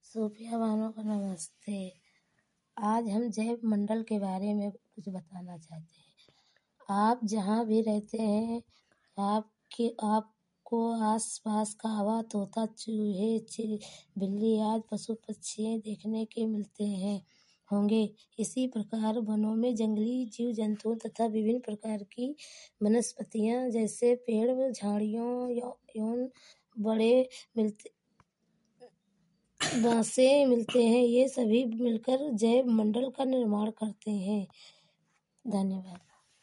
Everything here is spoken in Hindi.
सूफिया वालों को नमस्ते। आज हम जैव मंडल के बारे में कुछ बताना चाहते हैं। आप जहाँ भी रहते हैं, आपको आस-पास का हवा, तोता, चूहे, बिल्ली आदि पशु पक्षी देखने के मिलते होंगे। इसी प्रकार वनों में जंगली जीव जंतुओं तथा विभिन्न प्रकार की वनस्पतियाँ जैसे पेड़, झाड़ियों, यौन बड़े बाँसे मिलते हैं। ये सभी मिलकर जैव मंडल का निर्माण करते हैं। धन्यवाद।